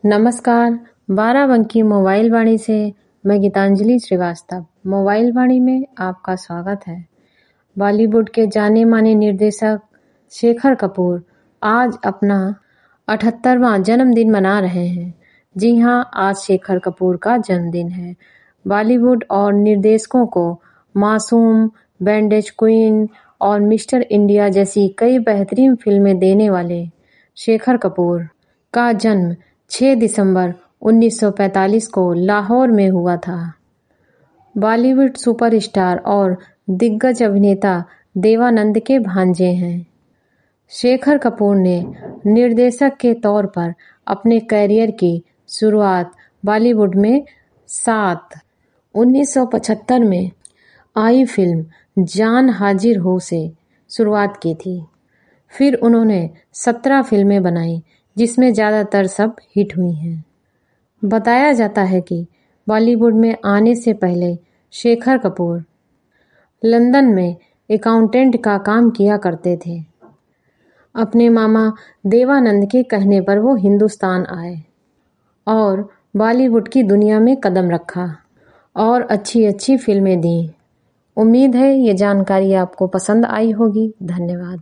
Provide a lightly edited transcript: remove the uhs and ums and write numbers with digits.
नमस्कार, बाराबंकी मोबाइल वाणी से मैं गीतांजलि श्रीवास्तव। मोबाइल वाणी में आपका स्वागत है। बॉलीवुड के जाने माने निर्देशक शेखर कपूर आज अपना 78वां जन्मदिन मना रहे हैं। जी हाँ, आज शेखर कपूर का जन्मदिन है। बॉलीवुड और निर्देशकों को मासूम, बैंडेज क्वीन और मिस्टर इंडिया जैसी कई बेहतरीन फिल्में देने वाले शेखर कपूर का जन्म 6 दिसंबर 1945 को लाहौर में हुआ था। बॉलीवुड सुपरस्टार और दिग्गज अभिनेता देवानंद के भांजे हैं। शेखर कपूर ने निर्देशक के तौर पर अपने करियर की शुरुआत बॉलीवुड में 1975 में आई फिल्म जान हाजिर हो से शुरुआत की थी। फिर उन्होंने 17 फिल्में बनाई, जिसमें ज़्यादातर सब हिट हुई हैं। बताया जाता है कि बॉलीवुड में आने से पहले शेखर कपूर लंदन में अकाउंटेंट का काम किया करते थे। अपने मामा देवानंद के कहने पर वो हिंदुस्तान आए और बॉलीवुड की दुनिया में कदम रखा और अच्छी फिल्में दी। उम्मीद है ये जानकारी आपको पसंद आई होगी। धन्यवाद।